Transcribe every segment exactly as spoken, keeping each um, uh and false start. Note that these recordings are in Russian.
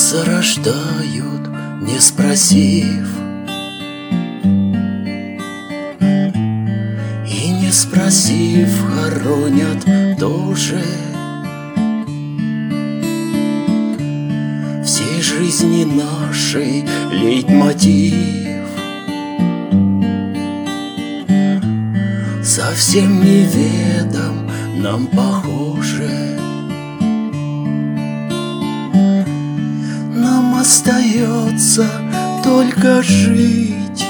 зарождают, не спросив, и не спросив, хоронят тоже. Всей жизни нашей лейтмотив совсем неведом нам похоже. Нам остается только жить,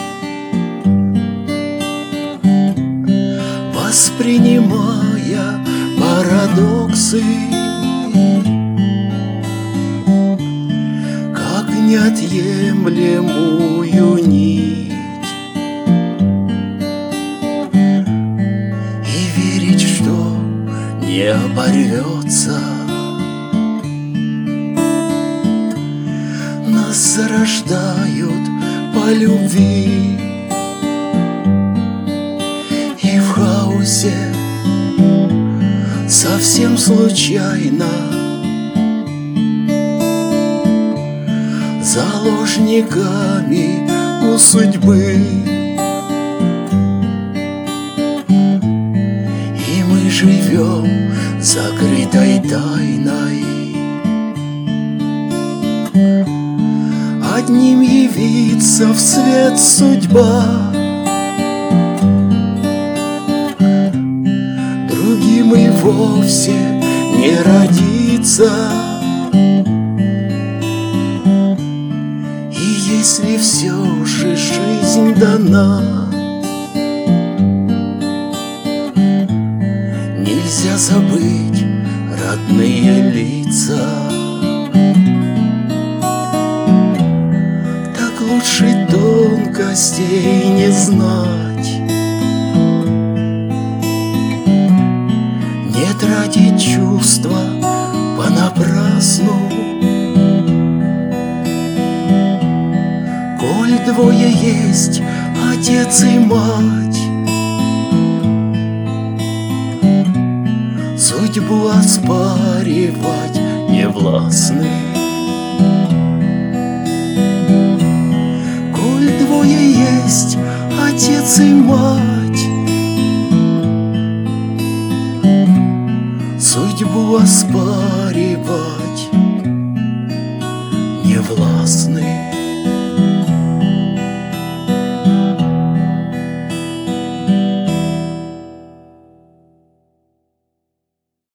воспринимая парадоксы как неотъемлемую нить, и верить, что не оборвется. Нас зарождают по любви, и в хаосе совсем случайно заложниками у судьбы. И мы живем закрытой тайной, одним явиться в свет судьба, другим и вовсе не родиться. И если все же жизнь дана, нельзя забыть родные лица. Лучше тонкостей не знать, не тратить чувства понапрасну. Коль двое есть отец и мать, судьбу оспаривать не властны. Двое есть отец и мать, судьбу оспаривать не властны.